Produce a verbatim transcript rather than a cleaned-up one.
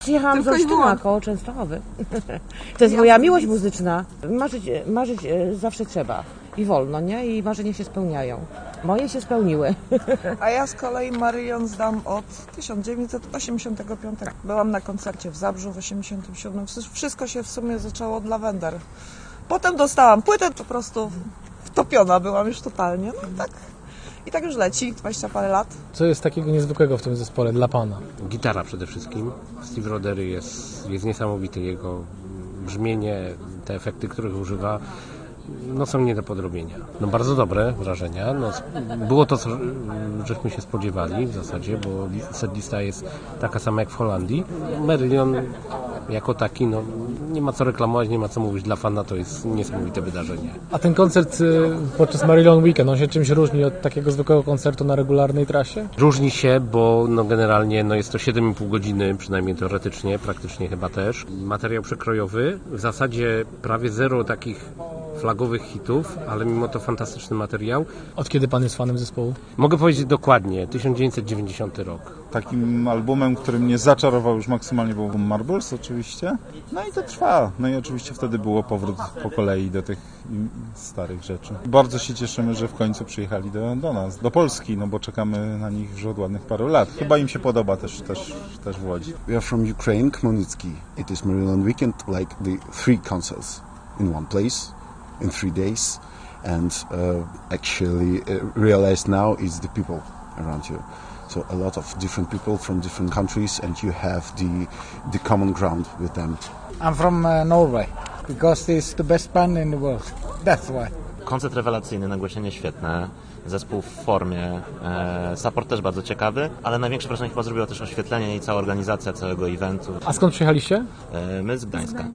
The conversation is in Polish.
Przyjechałam z Olsztyna, koło Częstochowy. To jest moja miłość muzyczna. Marzyć, marzyć zawsze trzeba i wolno, nie? I marzenia się spełniają. Moje się spełniły. A ja z kolei Marylion znam od tysiąc dziewięćset osiemdziesiątego piątego. Byłam na koncercie w Zabrzu w osiemdziesiątym siódmym. Wszystko się w sumie zaczęło od Lavender. Potem dostałam płytę, po prostu wtopiona byłam już totalnie. No i tak, i tak już leci, dwadzieścia parę lat. Co jest takiego niezwykłego w tym zespole dla Pana? Gitara przede wszystkim. Steve Rothery jest, jest niesamowity. Jego brzmienie, te efekty, których używa, no są nie do podrobienia. No bardzo dobre wrażenia. No, było to, co żeśmy się spodziewali w zasadzie, bo setlista jest taka sama jak w Holandii. Marylion jako taki, no nie ma co reklamować, nie ma co mówić dla fana, to jest niesamowite wydarzenie. A ten koncert podczas Marylion Weekend, on się czymś różni od takiego zwykłego koncertu na regularnej trasie? Różni się, bo no generalnie no jest to siedem i pół godziny, przynajmniej teoretycznie, praktycznie chyba też. Materiał przekrojowy, w zasadzie prawie zero takich flagowych hitów, ale mimo to fantastyczny materiał. Od kiedy Pan jest fanem zespołu? Mogę powiedzieć dokładnie, tysiąc dziewięćset dziewięćdziesiąty rok. Takim albumem, który mnie zaczarował już maksymalnie, był Marbles oczywiście. No i to trwa. No i oczywiście wtedy było powrót po kolei do tych starych rzeczy. Bardzo się cieszymy, że w końcu przyjechali do, do nas, do Polski, no bo czekamy na nich już od ładnych paru lat. Chyba im się podoba też, też, też w Łodzi. We are from Ukraine, Khmelnytski. It is Marylion Weekend, like the three concerts in one place, in three days. And uh, actually uh, realized now is the people around you. So a lot of different people from different countries, and you have the the common ground with them. I'm from uh, Norway, because it's the best band in the world. That's why. Koncert rewelacyjny, nagłośnienie świetne, zespół w formie, e, support też bardzo ciekawy, ale największe wrażenie chyba zrobiło też oświetlenie i cała organizacja całego eventu. A skąd przyjechaliście? E, my z Gdańska.